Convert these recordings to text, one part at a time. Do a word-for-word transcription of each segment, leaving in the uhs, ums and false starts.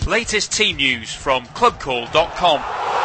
Latest team news from club call dot com.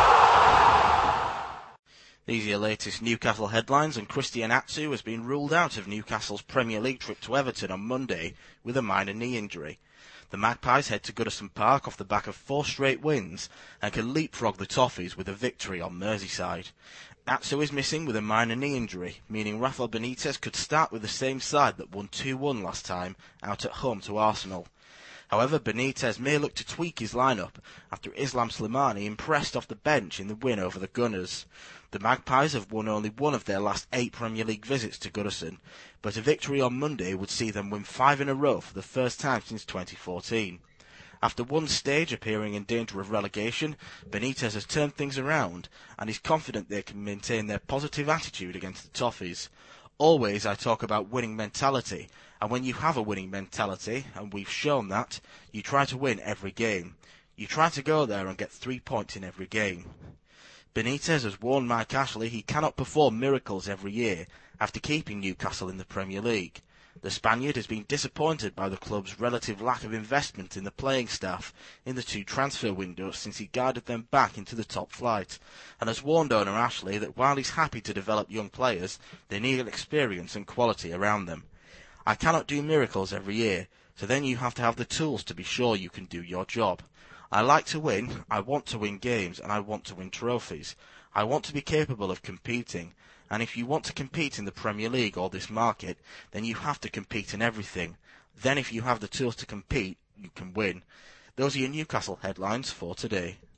These are your latest Newcastle headlines, and Christian Atsu has been ruled out of Newcastle's Premier League trip to Everton on Monday with a minor knee injury. The Magpies head to Goodison Park off the back of four straight wins and can leapfrog the Toffees with a victory on Merseyside. Atsu is missing with a minor knee injury, meaning Rafael Benitez could start with the same side that won two one last time out at home to Arsenal. However, Benitez may look to tweak his lineup after Islam Slimani impressed off the bench in the win over the Gunners. The Magpies have won only one of their last eight Premier League visits to Goodison, but a victory on Monday would see them win five in a row for the first time since twenty fourteen. After one stage appearing in danger of relegation, Benitez has turned things around and is confident they can maintain their positive attitude against the Toffees. Always I talk about winning mentality, and when you have a winning mentality, and we've shown that, you try to win every game. You try to go there and get three points in every game. Benitez has warned Mike Ashley he cannot perform miracles every year after keeping Newcastle in the Premier League. The Spaniard has been disappointed by the club's relative lack of investment in the playing staff in the two transfer windows since he guided them back into the top flight, and has warned owner Ashley that while he's happy to develop young players, they need experience and quality around them. I cannot do miracles every year, so then you have to have the tools to be sure you can do your job. I like to win, I want to win games, and I want to win trophies. I want to be capable of competing, and if you want to compete in the Premier League or this market, then you have to compete in everything. Then if you have the tools to compete, you can win. Those are your Newcastle headlines for today.